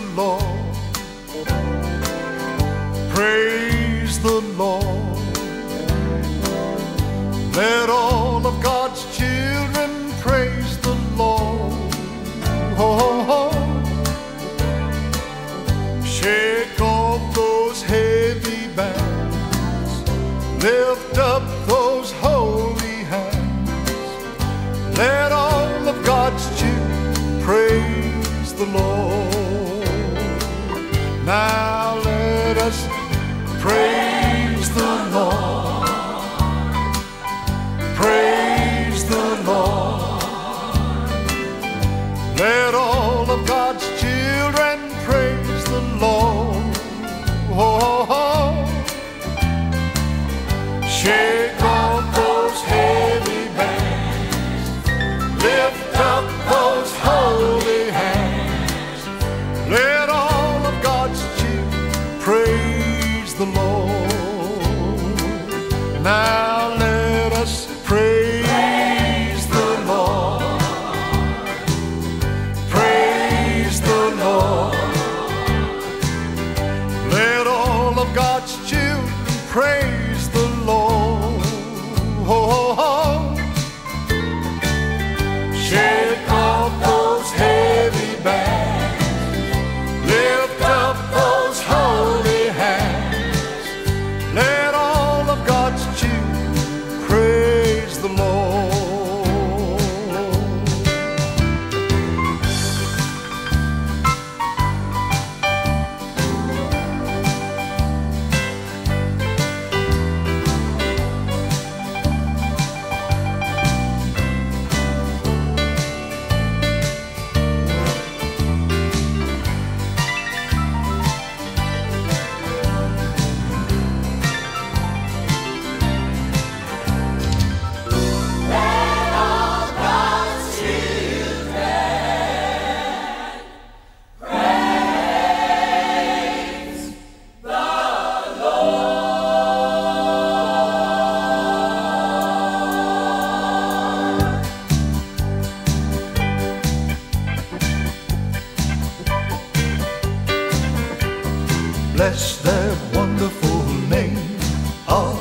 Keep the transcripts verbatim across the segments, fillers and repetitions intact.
Lord, praise the Lord. Let all of God's children praise the Lord. Oh, oh. Shake off those heavy bands, lift up those holy hands. Let all of God's children praise the Lord. Now let us praise the Lord. Praise the Lord. Let all of God's children praise the Lord. Oh, oh. Shake off those heavy bands, lift up those holy hands. Let all of God's children praise the Lord. Now let us praise the Lord. Praise the Lord. Let all of God's children praise the Lord. Oh, oh. Shake off those heavy bands, lift up those holy hands. Let all of God's children praise the Lord. Bless that wonderful name of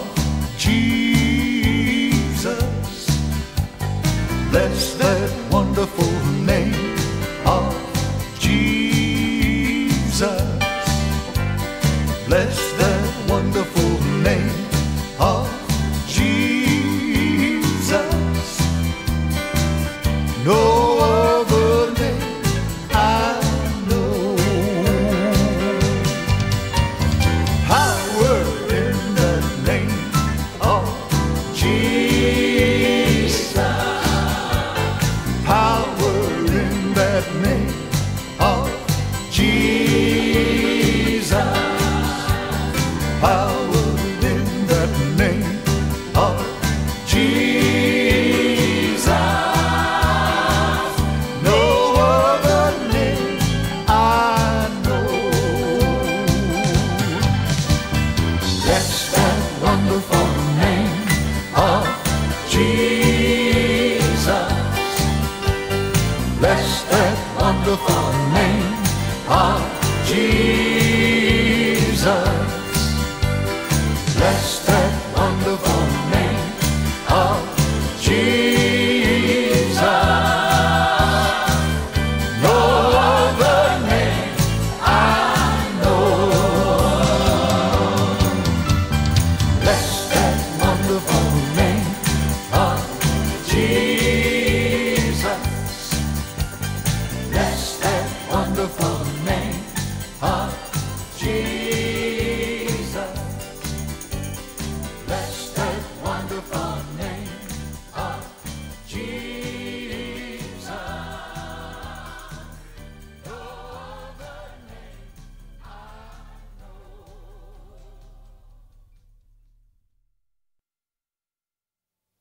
Jesus. Bless that wonderful name of Jesus. Bless that wonderful name of Jesus. No other name I know. Power in the name of Jesus. Power in that name of Jesus. Power in that name of Jesus. No other name I know. That's that wonderful name of Jesus. Bless that wonderful name of Jesus.